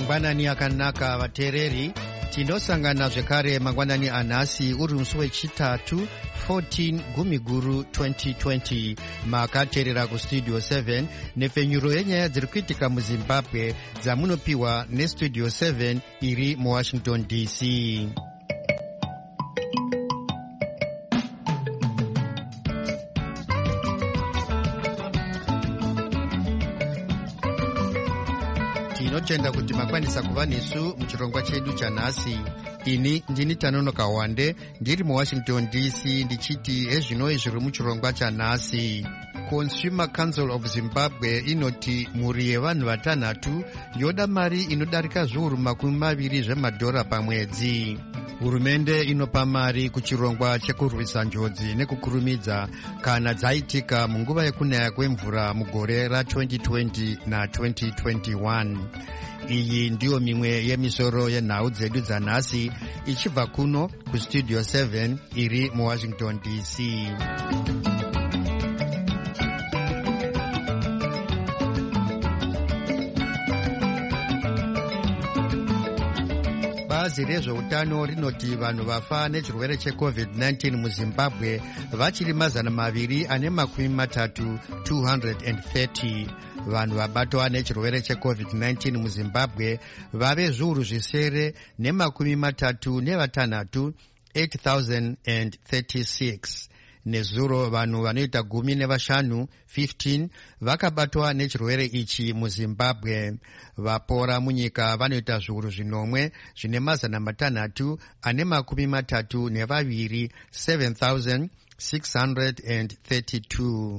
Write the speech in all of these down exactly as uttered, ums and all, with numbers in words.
Mangwanani akanaka vatereri, tinosangana zvekare mangwanani anhasi uri musi wechitatu fourteen Gumiguru twenty twenty. Makateerera kustudio seven nepfenyuro yenyaya dziri kuitika muZimbabwe dzamunopiwa nestudio seven iri muWashington D C. Tinotenda kuti makwanisa kuva nesu muchirongwa chedu chanhasi. Ini ndini Tanonoka Wande ndiri muWashington D C ndichiti ezvinoi zviri muchirongwa chanhasi. Consumer Council of Zimbabwe inoti mhuri yevanhu vatanhatu yoda mari inodarika zviuru makumi maviri zvemadhora pamwedzi. Hurumende inopa mari kuchirongwa chekurwisa njodzi nekukurumidza kana dzaitika munguva yekunaya kwemvura mugore ra twenty twenty na twenty twenty-one. Iyi ndiyo mimwe yemisoro yenhau dzedu dzanhasi ichibva kuno kustudio seven iri muWashington D C. Bazi rezveutano rinoti vanhu vafa nechirwere checovid nineteen muZimbabwe vachiri mazana maviri ane makumi matatu two hundred thirty. Vanhu vabatwa nechirwere checovid nineteen muZimbabwe vave zviuru zvisere nemakumi matatu nevatanhatu eight thousand thirty-six. Nezuro vanhu vanoita gumi nevashanu fifteen vakabatwa nechirwere ichi muZimbabwe. Vapora munyika vanoita zviuru zvinomwe zvine mazana matanhatu ane makumi matatu nevaviri seven thousand six hundred thirty-two.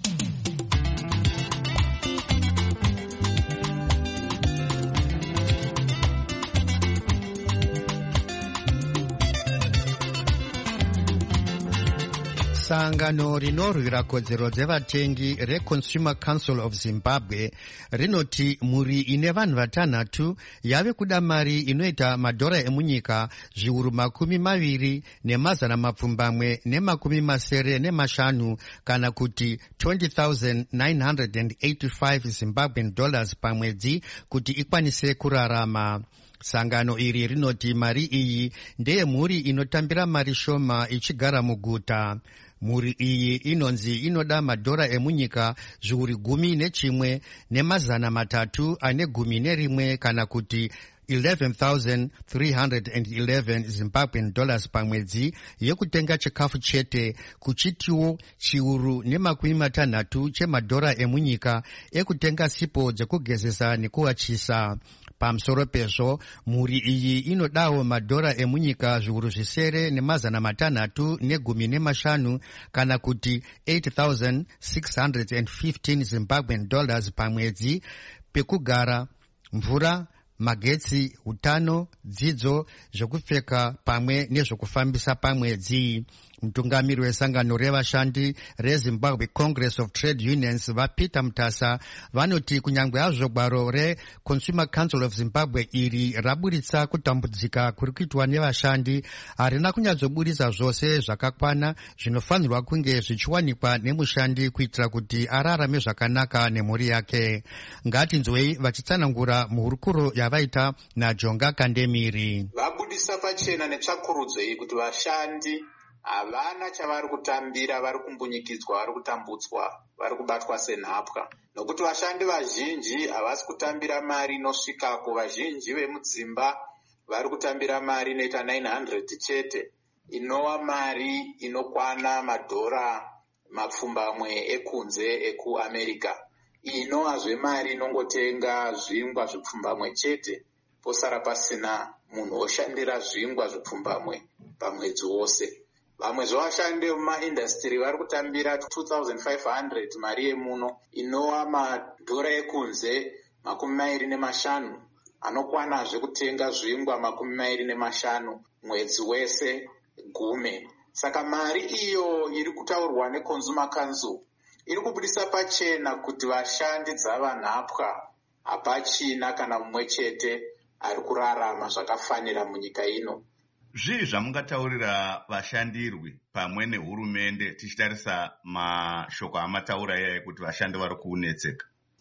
Sangano rinorwira kodzero dzevatengi reConsumer Council of Zimbabwe rinoti mhuri ine vanhu vatanhatu yave kuda mari inoita madhora emunyika zviuru makumi maviri nemazana mapfumbamwe nemakumi masere nemashanu kana kuti twenty thousand nine hundred eighty-five Zimbabwean dollars pamwedzi kuti ikwanise kurarama. Sangano iri rinoti mari iyi ndeye mhuri inotambira mari shoma ichigara muguta. Mhuri iyi inonzi inoda madhora emunyika zviuru gumi nechimwe nemazana matatu ane gumi nerimwe kana kuti eleven thousand three hundred eleven Zimbabwean dollars pamwedzi yekutenga chikafu chete, kuchitiwo chiuru nemakumi matanhatu chemadhora emunyika ekutenga sipo dzekugezesa nekuwachisa. Pamusoro pezvo, mhuri iyi inodawo madhora emunyika zviuru zvisere nemazana matanhatu negumi nemashanu kana kuti eight thousand six hundred fifteen Zimbabwean dollars pamwedzi pekugara, mvura, magetsi, utano, dzidzo, zvekupfeka pamwe nezvekufambisa pamwedzi. Mutungamiri wesangano revashandi reZimbabwe Congress of Trade Unions vaPeter Mutasa vanoti kunyangwe hazvo gwaro reConsumer Council of Zimbabwe iri raburitsa kutambudzika kuri kuitwa nevashandi, harina kunyatsoburitsa zvose zvakakwana zvinofanirwa kunge zvichiwanikwa nemushandi kuitira kuti ararame zvakanaka nemhuri yake. Ngatinzwei vachitsanangura muhurukuro yavaita naJonga Kandemiri. Vabudisa pachena netsvakurudzo iyi kuti vashandi havana chavari kutambira, vari kumbunyikidzwa, vari kutambudzwa, vari kubatwa senhapwa. Nokuti vashandi vazhinji havasi kutambira mari inosvikako. Vazhinji vemudzimba vari kutambira mari inoita nine hundred chete, inova mari inokwana madhora mapfumbamwe ekunze ekuAmerica. Inovazve mari inongotenga zvingwa zvipfumbamwe chete, posara pasina munhu oshandira zvingwa zvipfumbamwe pamwedzi wose. Vamwe zvavashandi vemumaindastiri vari kutambira two thousand five hundred mari yemuno, inova madhora ekunze makumi mairi nemashanu, anokwanazve kutenga zvingwa makumi mairi nemashanu mwedzi wese gume. Saka mari iyo iri kutaurwa neConsumer Council iri kubudisa pachena kuti vashandi dzavanhapwa, hapachina kana mumwe chete ari kurarama zvakafanira munyika ino. Zvii zvamungataurira vashandirwi pamwe nehurumende tichitarisa mashoko amataura iyaye kuti vashandi vari kunetseka?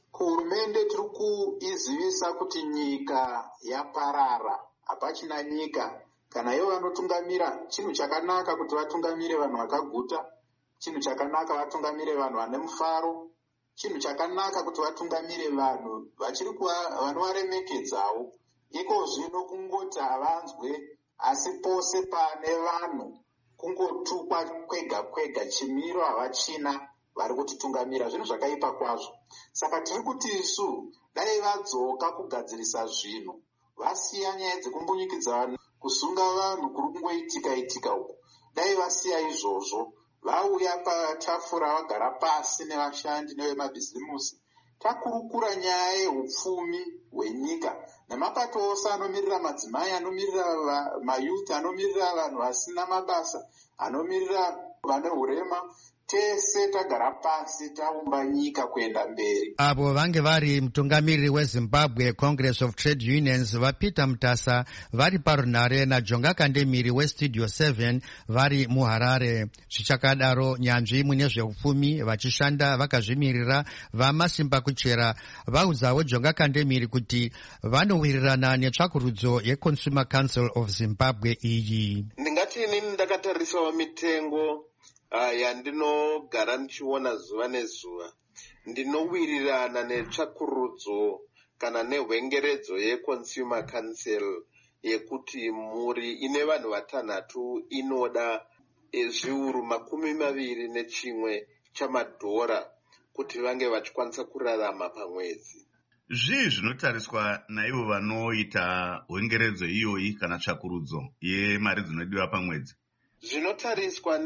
kuhurumende tiri kuizivisa kuti nyika yaparara, hapachina nyika. Kana ivo vanotungamira, chinhu chakanaka kuti vatungamire vanhu vakaguta, chinhu chakanaka vatungamire vanhu vane mufaro, chinhu chakanaka kuti vatungamire vanhu vachiri vanovaremekedzawo. Iko zvino kungoti havanzwe, asi pose pane vanhu kungotukwa kwega kwega, chimiro havachina vari kutitungamira. Zvinhu zvakaipa kwazvo. Saka tiri kuti isu dai vadzoka kugadzirisa zvinhu, vasiya nyaya dzekumbunyikidzwa vanhu, kusunga vanhu kuri kungoitika itika uku. Dai vasiya izvozvo, vauya patafura vagara pasi nevashandi nevemabhizimusi, takurukura nyaya yeupfumi hwenyika namapato ose anomirira madzimai, anomirira mayuti, anomirira vanhu vasina mabasa, anomirira vane hurema. Tese tagara pasi taumba nyika kuenda mberi. Abo vange vari mutungamiriri weZimbabwe Congress of Trade Unions vaPeter Mutasa vari parunare naJonga Kandemiri weStudio seven vari muHarare. Zvichakadaro nyanzvi mune zveupfumi vachishanda vakazvimirira vamasimba kuchera vaudzawo Jonga Kandemiri kuti vanowirirana netsvakurudzo yeConsumer Council of Zimbabwe iyi. Ndingati inini ndakatarisawo mitengo Uh, yandinogara ndichiona zuva nezuva, ndinowirirana netsvakurudzo kana nehwengeredzo yeConsumer Council yekuti mhuri ine vanhu vatanhatu inoda zviuru makumi maviri nechimwe chamadhora kuti vange vachikwanisa kurarama pamwedzi. Zvii zvinotariswa naivo vanoita hwengeredzo iyoyi kana tsvakurudzo yemari dzinodiwa pamwedzi? Zvinotariswa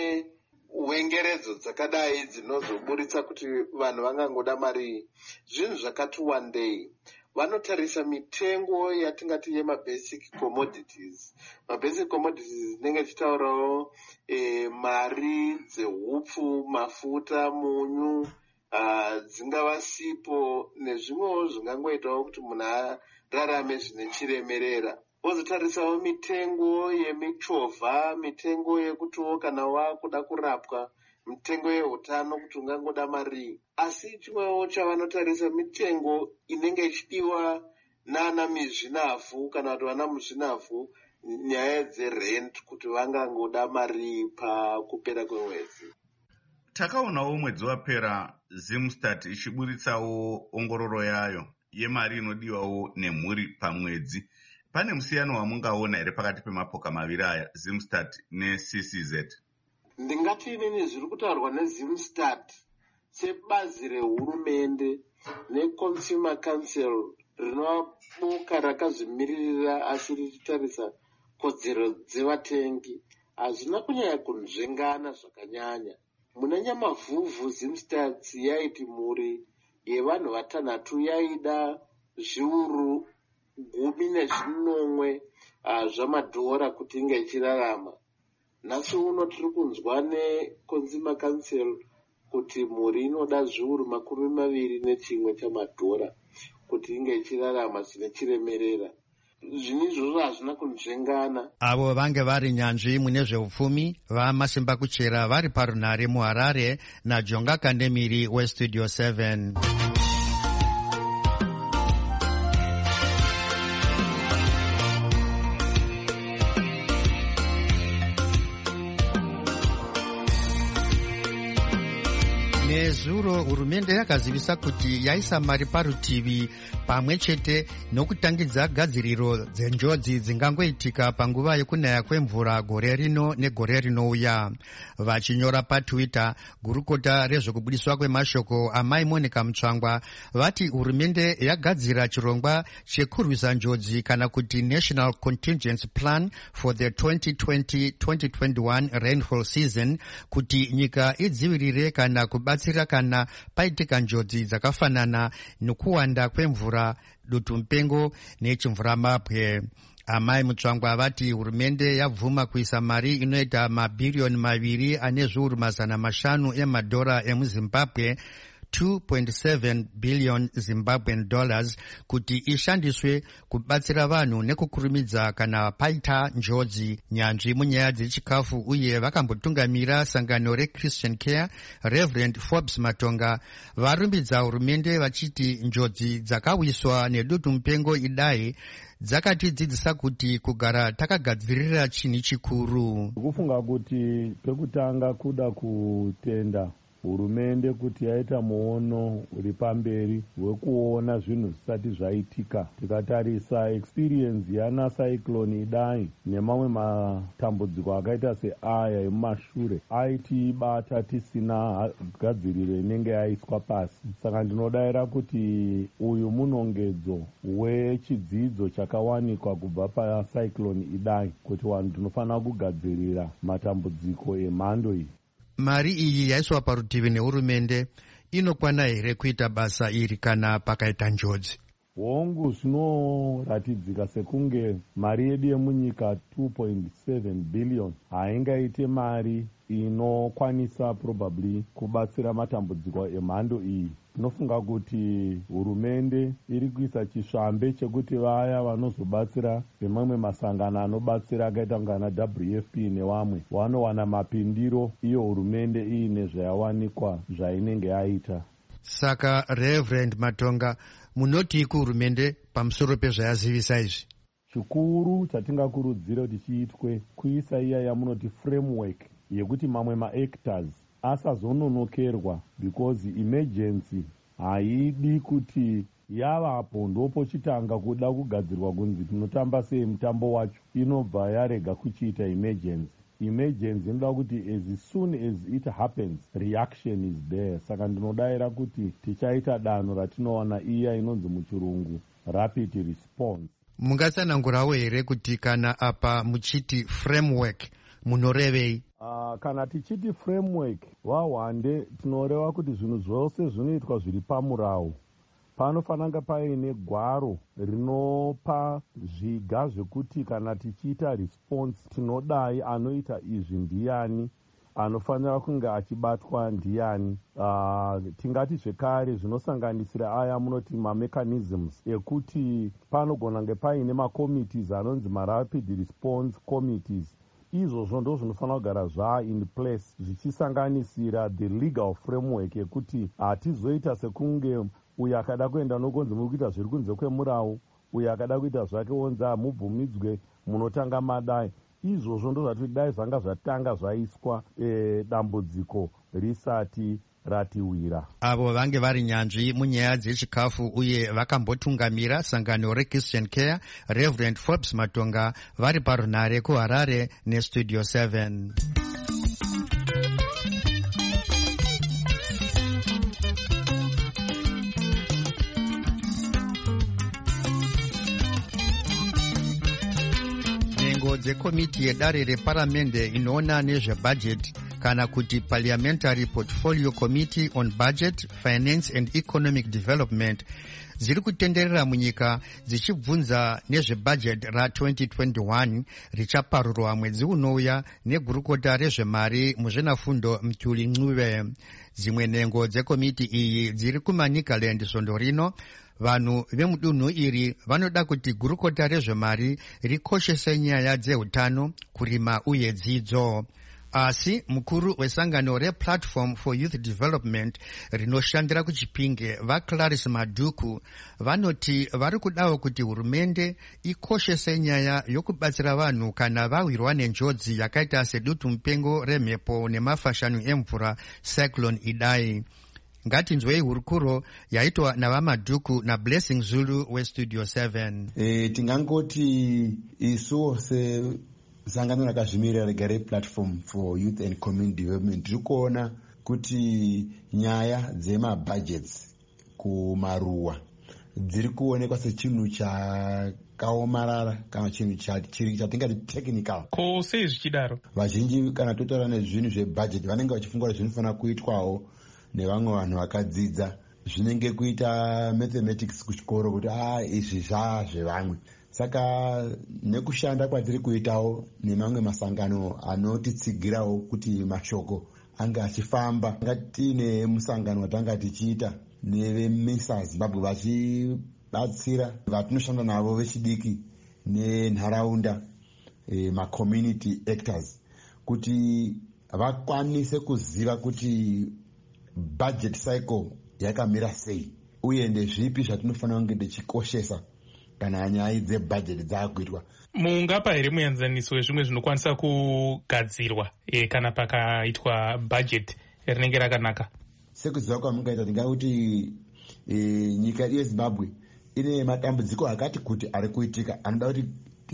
nehwengeredzo dzakadai dzinozoburitsa kuti vanhu vangangoda mari, zvinhu zvakati wandei. Vanotarisa mitengo yatingati yemabasic commodities. Mabasic commodities dzinenge tichitaurawo e, mari dzehupfu, mafuta, munyu, uh, dzingava sipo nezvimwewo zvingangoitawo kuti munhu ararame zvine chiremerera. Vozotarisawo mitengo yemichovha, mitengo yekutiwo kana wakuda kurapwa, mitengo yehutano kuti ungangoda mari. Asi chimwewo chavanotarisa mitengo inenge ichidiwa nana mizvinavhu kana kuti vana muzvinavhu, nyaya dzerent kuti vangangoda mari pakupera kwemwedzi. Takaonawo mwedzi wapera Zimstat ichiburitsawo ongororo yayo yemari inodiwawo nemhuri pamwedzi. Pane musiyano wamungaona here pakati pemapoka maviri aya, Zimstat neC C Z? Ndingati inini zviri kutaurwa neZimstat sebazi rehurumende neConsumer Council rinova boka rakazvimiririra asi richitarisa kodzero dzevatengi, hazvina kunyanya kunzvengana zvakanyanya. Muna nyamavhuvhu Zimstat yaiti mhuri yevanhu vatanhatu yaida zviuru gumi nezvinomwe uh, zvamadhora kuti inge ichirarama. Nhasi uno tiri kunzwa neConsumer Council kuti mhuri inoda zviuru makumi maviri nechimwe chamadhora kuti inge ichirarama zvine chiremerera. Zvinhu izvozvo hazvina kunzvengana. Avo vange vari nyanzvi mune zveupfumi vamasimba kuchera vari parunare muHarare naJonga Kandemiri weStudio seven. Nezuro hurumende yakazivisa kuti yaisa mari parutivi pamwe chete nokutangidza gadziriro dzenjodzi dzingangoitika panguva yekunaya kwemvura gore rino negore rinouya. Vachinyora paTwitter, gurukota rezvekubudiswa kwemashoko amai Monica Mutsvangwa vati hurumende yagadzira chirongwa chekurwisa njodzi kana kuti National Contingency Plan for the twenty twenty to twenty twenty-one rainfall season kuti nyika idzivirire kana kubatsira kana paitika njodzi dzakafanana nokuwanda kwemvura, dutu mupengo nechimvuramabwe. Amai Mutsvangwa vati hurumende yabvuma kuisa mari inoita mabhiriyoni maviri ane zviuru mazana mashanu emadhora emuZimbabwe two point seven billion Zimbabwean dollars kuti ishandiswe kubatsira vanhu nekukurumidza kana paita njodzi. Nyanzvi munyaya dzechikafu uye vakambotungamira sangano reChristian Care, Reverend Forbes Matonga, varumbidza hurumende vachiti njodzi dzakawiswa nedutu mupengo idai dzakatidzidzisa kuti kugara takagadzirira chinhu chikuru. Kufunga kuti pekutanga kuda kutenda hurumende kuti yaita muono uri pamberi wekuona zvinhu zvisati zvaitika. Tikatarisa experience yana cyclone idai nemamwe matambudziko akaita seaya emumashure aitibata tisina gadziriro inenge yaiswa pasi. Saka ndinodayira kuti uyu munongedzo wechidzidzo chakawanikwa kubva pacyclone idai kuti vanhu tinofanira kugadzirira matambudziko emhando iyi. Mari iyi yaiswa parutivi nehurumende inokwana here kuita basa iri kana pakaita njodzi? Hongu zvinoratidzika sekunge mari yedu yemunyika two point seven billion haingaite mari inokwanisa probably kubatsira matambudziko emhando iyi. Tinofunga kuti hurumende iri kuisa chisvambe chekuti vaya vanozobatsira vemamwe masangano anobatsira akaita ngana W F P nevamwe vanowana mapindiro iyo hurumende iine zvayawanikwa zvainenge yaita. Saka Reverend Matonga, munoti kuhurumende pamusoro pezvayazivisa izvi? Chikuru chatingakurudzira kuti chiitwe kuisa iya yamunoti framework yekuti mamwe maactors asazononokerwa, because emergency haidi kuti yavapo ndopochitanga kuda kugadzirwa kunzi tinotamba sei mutambo wacho inobva yarega kuchiita emergency. Emergency inoda kuti as soon as it happens reaction is there. Saka ndinodayira kuti tichaita danho ratinoona iya inonzi muchirungu rapid response. Mungatsanangurawo here kuti kana apa muchiti framework munorevei? Uh, kana tichiti framework wahwande tinoreva kuti zvinhu zvose zvinoitwa zviri pamurawo. Panofananga paine gwaro rinopa zviga zvekuti kana tichiita response tinodai anoita izvi ndiani, anofanira kunge achibatwa ndiani. Uh, tingati zvekare zvinosanganisira aya munoti mamechanisms ekuti panogona kunge paine macommittees anonzi marapid response committees. Izvozvo ndo zvinofanira kugara zva in place zvichisanganisira the legal framework yekuti hatizoita sekunge uyu akada kuenda nokonzi muri kuita zviri kunze kwemurawo, uyu akada kuita zvake onzi mubvumidzwe munotanga madai. Izvozvo ndo zvatoti dai zvanga zvatanga zvaiswa e, dambudziko risati ratiwira. Avo vange vari nyanzvi munyaya dzechikafu uye vakambotungamira sangano reChristian Care, Reverend Forbes Matonga, vari parunare kuHarare neStudio seven. Nhengo dzekomiti yedare reparamende inoona nezvebhajeti kana kuti Parliamentary Portfolio Committee on Budget, Finance and Economic Development dziri kutenderera munyika dzichibvunza nezvebhajeti ratwenty twenty-one richaparurwa mwedzi unouya negurukota rezvemari muzvenafundo Mtuli Ncube. Dzimwe nhengo dzekomiti iyi dziri kuManicaland svondo rino. Vanhu vemudunhu iri vanoda kuti gurukota rezvemari rikoshese nyaya dzeutano, kurima uye dzidzo. Asi mukuru wesangano rePlatform for Youth Development rinoshandira kuChipinge vaClarice Madhuku vanoti vari kudawo kuti hurumende ikoshese nyaya yokubatsira vanhu kana vawirwa nenjodzi yakaita sedutu mupengo remhepo nemafashanu emvura cyclone idai. Ngatinzwei hurukuro yaitwa navamadhuku naBlessing Zulu weStudio seven. E, tingangoti isu se sangano rakazvimirira rega rePlatform for Youth and Community Development tiri kuona kuti nyaya dzemabudgets kumaruwa dziri kuonekwa sechinhu chakaomarara kana chinhu chatingati technical. Ko sei zvichidaro? Vazhinji kana totaura nezvinhu zvebudget vanenge vachifunga kuti zvinofanira kuitwawo nevamwe vanhu vakadzidza, zvinenge kuita mathematics kuchikoro kuti ah izvi zvaa zvevamwe. Saka nekushanda kwatiri kuitawo nemamwe masangano anotitsigirawo kuti mashoko anga achifamba. Tine musangano watanga tichiita nevemisa Zimbabwe vachibatsira vatinoshanda navo vechidiki nenharaunda, e, macommunity actors, kuti vakwanise kuziva kuti budget cycle yakamira sei uye ndezvipi zvatinofanira kunge tichikoshesa kana nyaya dzebudget dzakuitwa. Mungapa here muenzaniso wezvimwe zvinokwanisa kugadzirwa e, kana pakaitwa budget rinenge rakanaka? Sekuziva kwamungaita ndingakuti e, nyika yeZimbabwe ine matambudziko akati kuti ari kuitika anoda kuti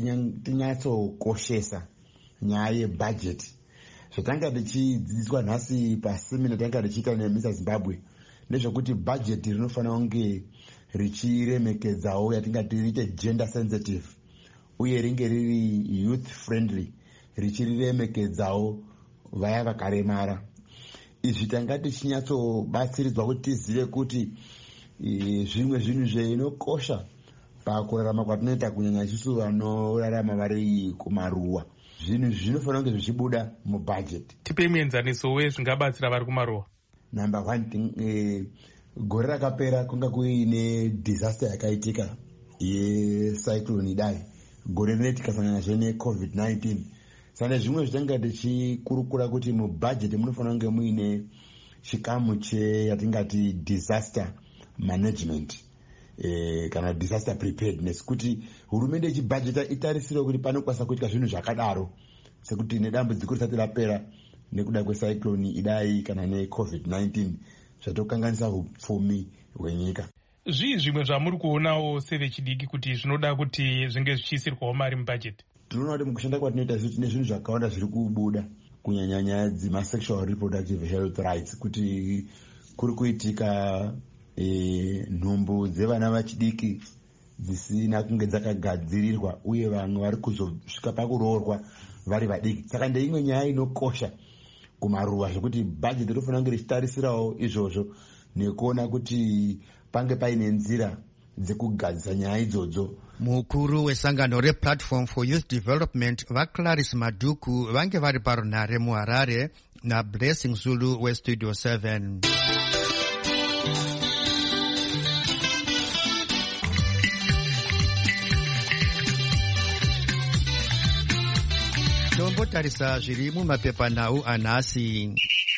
tinyatsokoshesa nyaya yebudget. Zvatanga tichidzidziswa nhasi pasemina tanga tichiita nemisa Zimbabwe ndezvekuti budget rinofanira kunge richiremekedzawo yatingati riite gender sensitive uye ringe riri youth friendly, richiriremekedzawo vaya vakaremara. Izvi tanga tichinyatsobatsiridzwa kuti tizive kuti e, zvimwe zvinhu zvinokosha pakurarama kwatinoita kunyanya isusu vanorarama vari kumaruwa, zvinhu zvinofanira kunge zvichibuda mubudget. Tipe muenzaniso wezvingabatsira vari kumaruwa. Number one, e, gore rakapera kunga kuine disaster yakaitika yecyclone Idai, gore rine tikasangana zvene covid nineteen. Saka zvimwe zvitanga tichikurukura kuti mubudget munofanira kunge muine chikamu cheyatingati disaster management, e, kana disaster preparedness, kuti hurumende ichibhajeta itarisire kuti panokwanisa kuitika zvinhu zvakadaro sekuti nedambudziko risati rapera nekuda kwecyclone Idai kana necovid nineteen zvatokanganisa upfumi hwenyika. Zvii zvimwe zvamuri kuonawo sevechidiki kuti zvinoda kuti zvinge zvichiisirwawo mari mubudget? Tinoona kuti mukushanda kwatinoita tine zvinhu zvakawanda zviri kubuda kunyanya nyaya dzemasexual reproductive health rights, kuti kuri kuitika e, nhumbu dzevana vachidiki dzisina kunge dzakagadzirirwa uye vamwe vari kuzosvika pakuroorwa vari vadiki. Saka ndeimwe nyaya inokosha kumaruwa zvekuti budget rinofanira kunge richitarisirawo izvozvo nekuona kuti pange paine nzira dzekugadzisa nyaya idzodzo. Mukuru wesangano replatform for youth development vaClarice Maduku vange vari parunhare muHarare naBlessing Zulu westudio seven. Tombotarisa zviri mumapepanhau anhasi.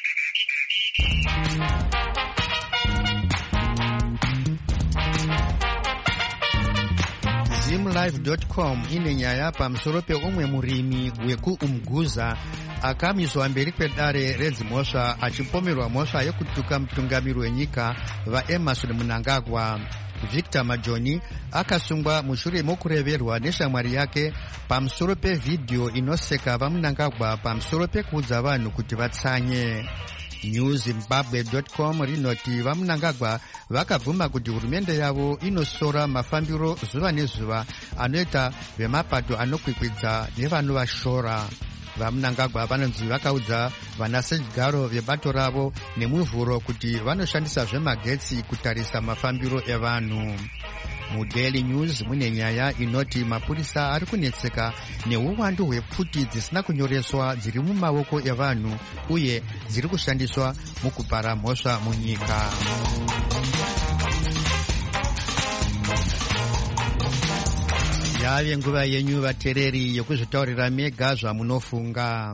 zimlive dot com ine nyaya pamusoro peumwe murimi wekuumguza akamiswa mberi kwedare redzimhosva achipomerwa mhosva yekutuka mutungamiri wenyika vaEmmerson Mnangagwa. Victor Majoni akasungwa mushure mokureverwa neshamwari yake pamusoro pevhidhiyo inoseka vaMnangagwa pamusoro pekuudza vanhu kuti vatsanye. news zimbabwe dot com rinoti vaMnangagwa vakabvuma kuti hurumende yavo inosora mafambiro zuva nezuva anoita vemapato anokwikwidza nevanovashora. VaMnangagwa vanonzi vakaudza vanasedyigaro vebato ravo nemuvhuro kuti vanoshandisa zvemagetsi kutarisa mafambiro evanhu. MuDaily News mune nyaya inoti mapurisa ari kunetseka neuwandu hwepfuti dzisina kunyoreswa dziri mumaoko evanhu uye dziri kushandiswa mukupara mhosva munyika. Yave nguva yenyu vatereri yokuzvitaurira mega zvamunofunga.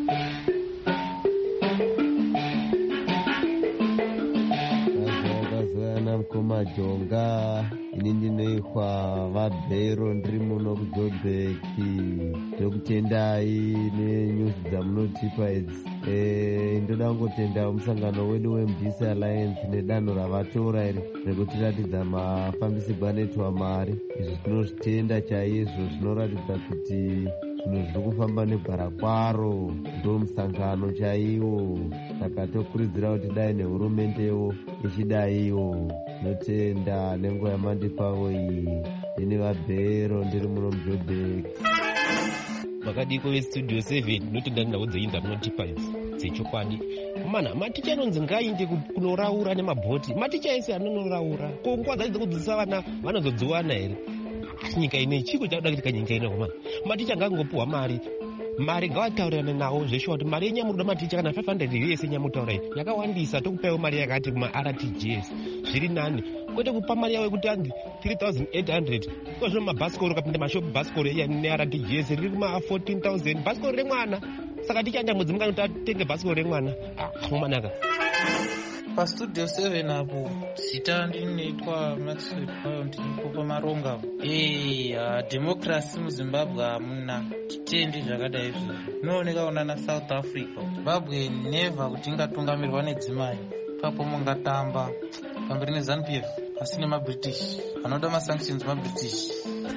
Majonga ini ndinoikwa vabhero ndiri muno kuJoburg. Ndokutendai nenews dzamunotipa idzi. E, ndoda kungotenda musangano wedu weMDC Alliance nedanho ravatora iri rekutiratidza mafambisirwo anoitwa mari. Izvi tinozvitenda chaizvo, zvinoratidza kuti zvinhu zviri kufamba negwara kwaro, ndo musangano chaiwo. Saka tokurudzira kuti dai nehurumendewo ichidaiwo. Notenda nenguva yamandipawo iyi. Ini vabhero ndiri muno muJoburg. Vakadiko vestudio seven notenda ndau dzeinda munotipa idzi dzechokwadi. Mana maticha anonzi ngainde kunoraura nemabhoti. Maticha ese anonoraura. Ko nguva dzacho dzekudzidzisa vana vanozodziwana here? Nyika ine chiko chakuda kuitika nyika ino mana. Maticha ngangopuwa mari mari ngavataurane nawo zveshuwa kuti mari yenyamuruda maticha kana five hundred yese nyamutaurai yakawandisa tokupaiwo mari yakati kuma-R T G S zviri nani, kwete kupa mari yawo yekuti andi three thousand eight hundred kozvo mabhasikoro kapinda mashopu bhasikoro iya ne-R T G S riri kuma-fourteen thousand bhasikoro remwana. Saka tichaenda mudzi mungano tatenge bhasikoro remwana amanaka. Pastudio seven apo zita ndinoitwa Maxwell Payo ndiripo pamaronga. Eh, democracy muZimbabwe hamuna titendi zvakadai izvozvo. Zvinooneka ona na South Africa. Zimbabwe never kuti ingatungamirwa nedzimai. Papo mungatamba pamberi neZANU P F asi nemaBritish vanoda masanctions maBritish.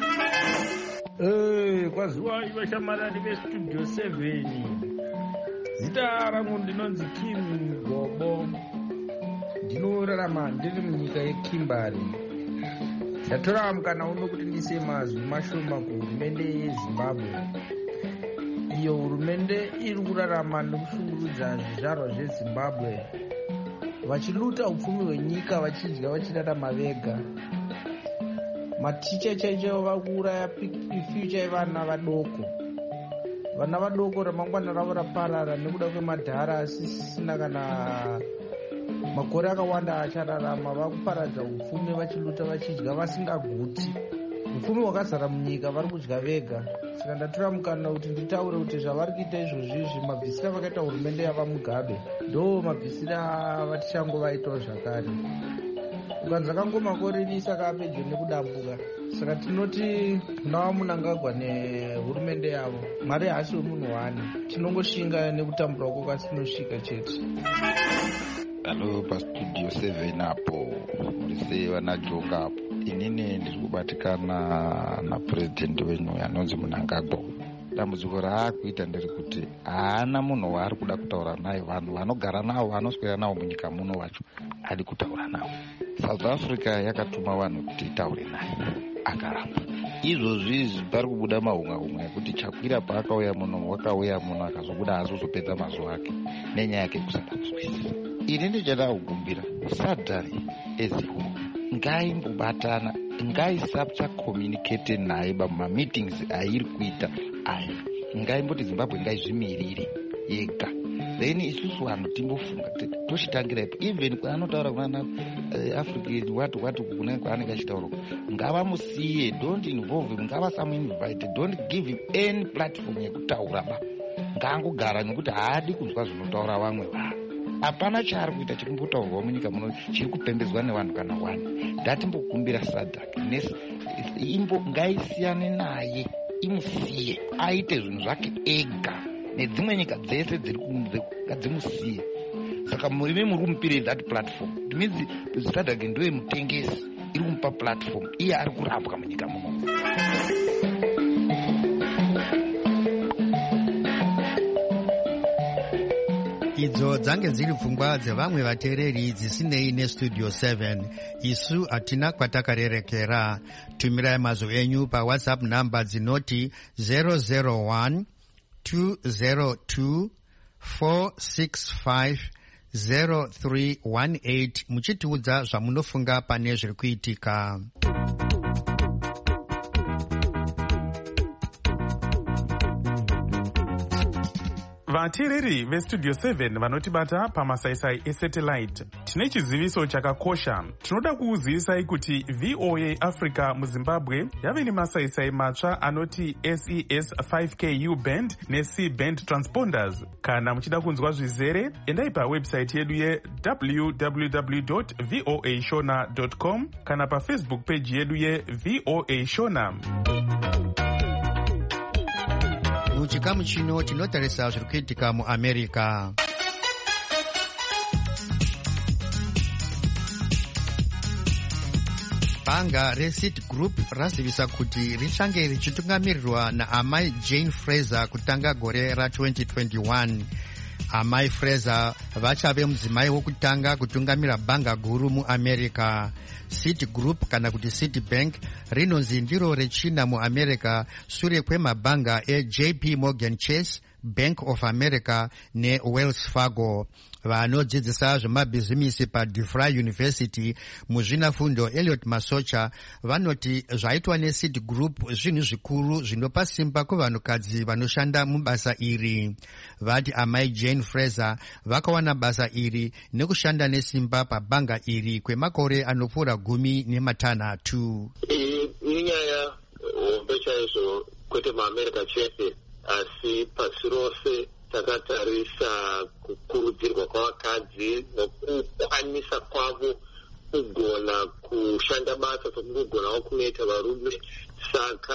Eh, kwaziwa iwe shamarani vestudio seven. Zita rangu ndinonzi Kim Gobo. Ndinorarama ndiri munyika yeKimbari. Ndatora mukana uno kuti ndise mazwi mashoma kuhurumende yeZimbabwe. Iyo hurumende iri kurarama nekushungurudza zvizvarwa zveZimbabwe vachiluta upfumi hwenyika vachidya vachirarama vega. Maticha chaicho vakuuraya future yevana vadoko. Vana vadoko ramangwana ravo raparara nekuda kwemadhara asisina kana makore akawanda achararama. Vakuparadza upfumi vachiluta vachidya vasingaguti. Upfumi hwakazara munyika vari kudya vega. Saka ndatora mukana kuti nditaure kuti zvavari kuita izvozvizvi mabvisira vakaita hurumende yavamugabe ndo mabvisira vatichangovaitawo zvakare. Ukanza kangomakore nisaka apedyo nekudambuka. Saka tinoti nava munangagwa nehurumende yavo. Mari hasi wemunhu wani. Tinongoshinga nekutambura uko kwatinosvika chete. Hello, pastudio seven apo murise vanajonga apo. Inini ndiri kubatikana napurezidendi wenyu anonzi Mnangagwa. Dambudziko raakuita ndiri kuti haana munhu waari kuda kutaura naye. Vanhu vanogara navo vanoswera navo munyika muno wacho adi kutaura navo. South Africa yakatuma vanhu kuti itaure naye akaramba. Izvozvi pari kubuda mahunga-hunga ekuti chakwira paakauya muno wakauya muno akazobuda azozopedza mazuva ake nenyaya yake kusada kuzwisisa. Ini ndichada kukumbira sadhari eziwo ngaimbobatana, ngaisapcha communicate naye pamameetings airi kuita aya. Ngaimboti Zimbabwe ngaizvimirire yega. Then isusu vanhu timbofunga tochitangira ipo. Even kwaanotaura kuna Africa watu watu kuna kwaanenge achitaura ngavamusiye, don't involve him, ngavasamuinvite, don't give him any platform yekutaura ba. Ngaangogara nekuti haadi kunzwa zvinotaura vamwe vanhu. Hapana chaari kuita chiri kumbotaurwa munyika muno chiri kupembedzwa nevanhu kana wani. Ndatimbokumbira Sadhak nesi imbo ngaisiyane naye, imusiye aite zvinhu zvake ega, nedzimwe nyika dzese dziri kunze ngadzimusiye. Saka murime muri kumupire that platform. It means Sadhak ndoye mutengesi iri kumupa platform, iye ari kurapwa munyika muno. Idzo dzange dziri pfungwa dzevamwe vateereri dzisinei nestudio seven. Isu hatina kwatakarerekera. Tumirai mazwi enyu paWhatsApp namba dzinoti zero zero one two zero two four six five zero three one eight muchitiudza zvamunofunga pane zviri kuitika. Vateereri vestudio seven vanotibata pamasaisai esatellite, tine chiziviso chakakosha. Tinoda kuuzivisai kuti V O A Africa muZimbabwe yave nemasaisai matsva anoti S E S five K U band ne-C band transponders. Kana muchida kunzwa zvizere, endai pawebsite yedu ye w w w dot v o a shona dot com kana pafacebook page yedu ye V O A Shona. Muchikamu chino tinotarisa zviri kuitika muAmerica. Banga reCity Group razivisa kuti richange richitungamirirwa naamai Jane Fraser kutanga gore ra twenty twenty-one. Amai Fraser vachave mudzimai wokutanga kutungamira banga guru muAmerica. City Group kana kuti City Bank rinonzi ndiro rechina muAmerica sure kwemabhanga eJ P Morgan Chase, Bank of America neWells Fargo. Vanodzidzisa zvemabhizimisi paDeFry University muzvinafundo Elliot Masocha vanoti zvaitwa neSeed Group zvinhu zvikuru zvinopa simba kuvanhukadzi vanoshanda mubasa iri. Vati amai Jane Fraser vakawana basa iri nekushanda nesimba pabhanga iri kwemakore anopfuura gumi nematanhatu. Inyaya hombe chaizvo kwete muAmerica chete asi pasi rose takatarisa kukurudzirwa kwavakadzi nokukwanisa kwavo kugona kushanda basa sekugoonawo kunoita varume. Saka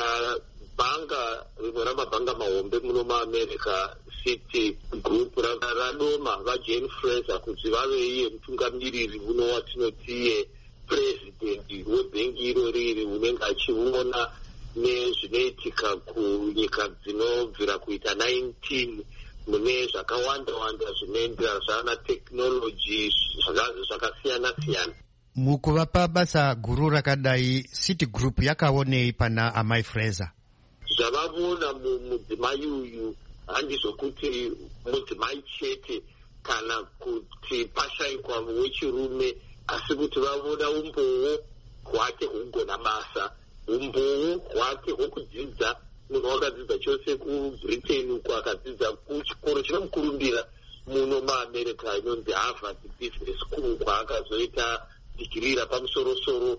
bhanga rimwe ramabhanga mahombe muno muAmerica City Group radoma vaJane Fraser kuti vave iye mutungamiriri uno watinoti iye president webhengi iro riri unenge achiona nezvinoitika kunyika dzinobvira kuita nineteen mune zvakawanda wanda zvinoenderana zvana technology zvakasiyana siyana. Mukuvapa basa guru rakadai City Group yakaonei pana amai Fraser? Zvavavona mudzimai uyu handizvokuti mudzimai chete kana kuti pashayikwa wechirume, asi kuti vavona umbowo hwake hwekugona basa, umbowo hwake hwekudzidza. Munhu wakadzidza chose kuBritain uko akadzidza kuchikoro chinomukurumbira muno muAmerica inonzi Harvard Business School kwaakazoita digiri rapamusoro-soro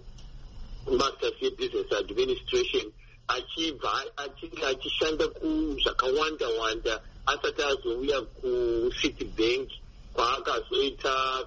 masters yebusiness administration achibva achishanda kuzvakawanda wanda asati azouya kuCitibank kwaakazoita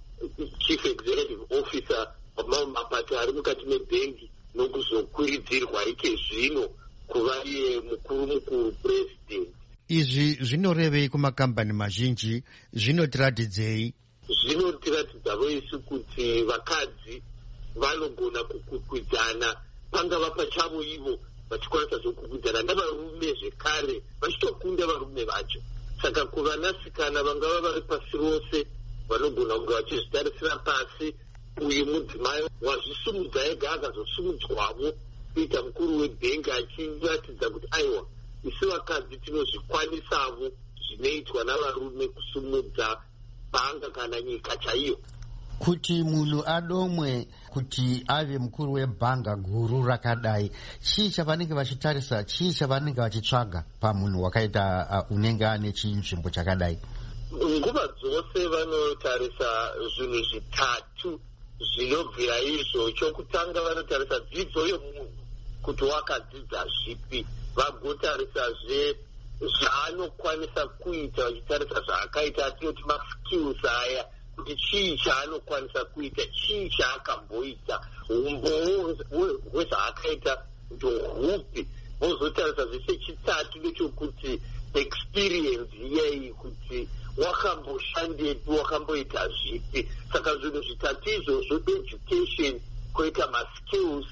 chief executive officer pamamwe mapato ari mukati mebhengi nokuzokuridzirwa ike zvino kuva iye mukuru mukuru president. Izvi zvinorevei kumakambani mazhinji? Zvinotiratidzei? Zvinotiratidza voisi kuti vakadzi vanogona kukwikwidzana pangava pachavo ivo vachikwanisa zvokukwikwidzana navarume zvekare vachitokunda varume vacho. Saka kuvanasikana vangava vari pasi rose vanogona kunge vachizvitarisira pasi uyu mudzimai wazvisumudza ega akazosumudzwavo kuita mukuru webhengi achiratidza kuti aiwa isi vakadzi tinozvikwanisavo zvinoitwa navarume kusumudza bhanga kana nyika chaiyo. Kuti munhu adomwe kuti ave mukuru webhanga guru rakadai, chii chavanenge vachitarisa, chii chavanenge vachitsvaga pamunhu wakaita uh, unenge ane chinzvimbo chakadai? Nguva dzose vanotarisa zvinhu zvitatu zvinobvira izvo. Chokutanga vanotarisa dzidzo yemunhu kuti wakadzidza zvipi, vagotarisazve zvaanokwanisa kuita vachitarisa zvaakaita atinoti maskills aya kuti chii chaanokwanisa kuita, chii chaakamboita, umbowo hwezvaakaita ndohupi. Vozotarisa zvese chitatu ndechokuti experience iyei kuti wakamboshandepi, wakamboita zvipi. Saka zvinhu zvitatu izvozvo, education koita maskills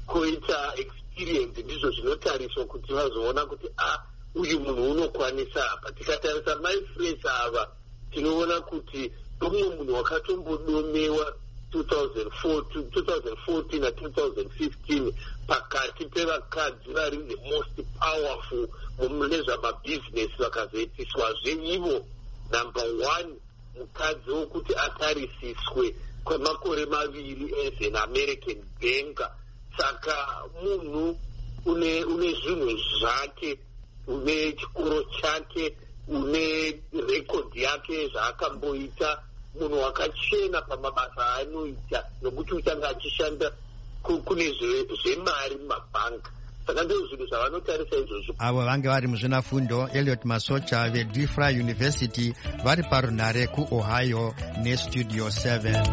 koita experience ndizvo zvinotariswa kuti vazoona kuti ah uyu munhu unokwanisa apa. Tikatarisa mai Fraser ava tinoona kuti umwe munhu wakatombodomewa two thousand fourteen na two thousand fifteen pakati pevakadzi vari the most powerful mune zvamabhizinesi vakazoitiswazve ivo number one mukadzi wokuti atarisiswe kwemakore maviri as an American banker. Saka munhu une une zvinhu zvake, une chikoro chake, une rekodhi yake zvaakamboita, munhu wakachena pamabasa anoita nokuti uchanga achishanda kune zvemari mumabhanga. Saka ndizvo zvinhu zvavanotarisa izvozvo. Avo vange vari muzvinafundo Elliot Masocha veDeFry University vari parunhare kuOhio neStudio seven.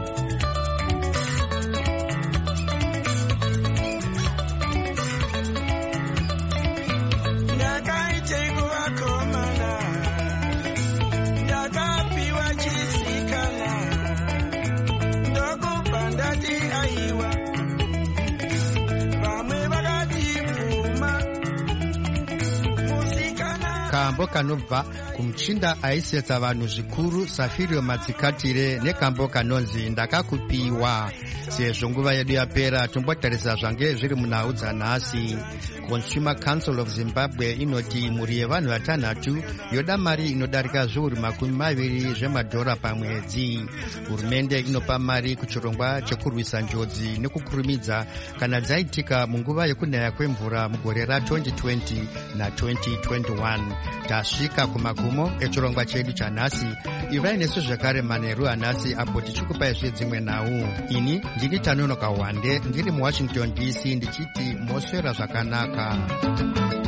Kambo kanobva kumuchinda aisetsa vanhu zvikuru Safirio Matsikatire nekambo kanonzi ndakakupiwa. Sezvo nguva yedu yapera, tombotarisa zvange zviri munhau dzanhasi. Consumer Council of Zimbabwe inoti mhuri yevanhu vatanhatu yoda mari inodarika zviuru makumi maviri zvemadhora pamwedzi. Hurumende inopa mari kuchirongwa chekurwisa njodzi nekukurumidza kana dzaitika munguva yekunaya kwemvura mugore ra-twenty twenty na twenty twenty-one. Tasvika kumagumo echirongwa chedu chanhasi. Ivai nesu zvakare manheru anhasi apo tichikupai zvedzimwe nhau. Ini ndini Tanonoka Wande ndiri muWashington D C ndichiti moswera zvakanaka.